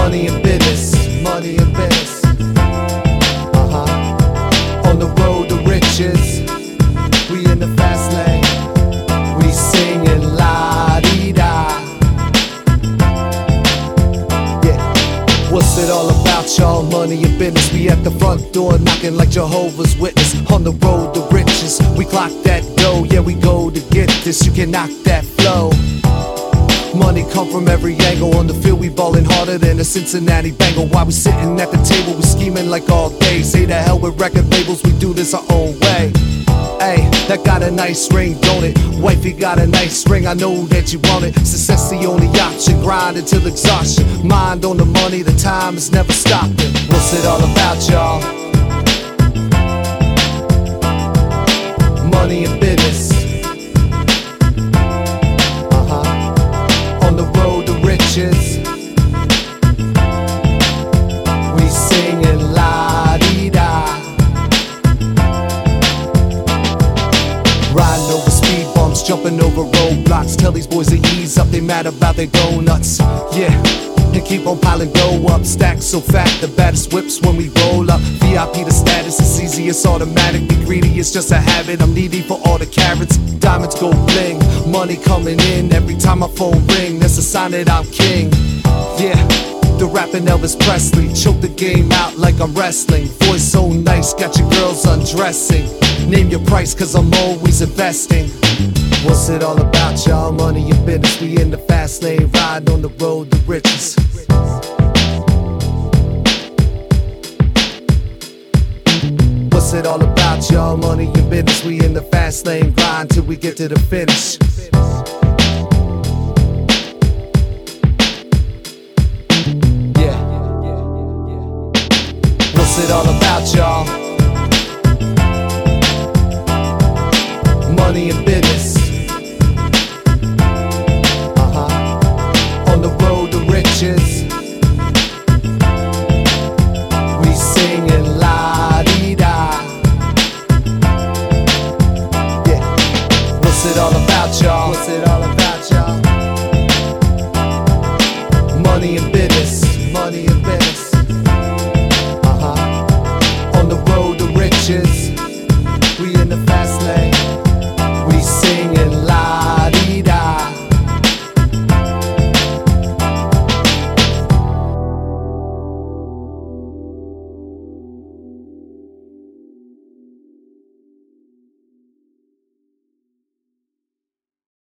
Money and business, money and business. On the road to riches, we in the fast lane. We singing la-dee-da. Yeah, what's it all about, y'all? Money and business. We at the front door knocking like Jehovah's Witness. On the road to riches, we clock that dough. Yeah, we go to get this. You can knock that flow. Money come from every angle. On the field we ballin' harder than a Cincinnati Bengal. While we sitting at the table we scheming like all day. Say the hell with record labels, we do this our own way. Hey, that got a nice ring, don't it? Wifey got a nice ring, I know that you want it. Success the only option, grind until exhaustion. Mind on the money, the time is never stopping. What's it all about, y'all? Money and business. On the road to riches, we singing la-dee-da. Riding over speed bumps, jumping over roadblocks. Tell these boys to ease up, they mad about their donuts. Yeah, and keep on piling dough up. Stacks so fat, the baddest whips when we roll up. VIP the status, it's easy, it's automatic. Be greedy, it's just a habit. I'm needy for all the carrots. Diamonds go bling, money coming in. Every time my phone ring, that's a sign that I'm king. Yeah, the rapping Elvis Presley. Choke the game out like I'm wrestling. Voice so nice, got your girls undressing. Name your price, cause I'm always investing. What's it all about, y'all? Money and business. We in the fast lane, riding on the road to riches. What's it all about, y'all? Money and business. We in the fast lane, grind till we get to the finish. Yeah. What's it all about, y'all? Money and business. On the road to riches, we singing la-dee-da. Yeah. What's it all about, y'all? What's it all about, y'all? Money and business, money and business.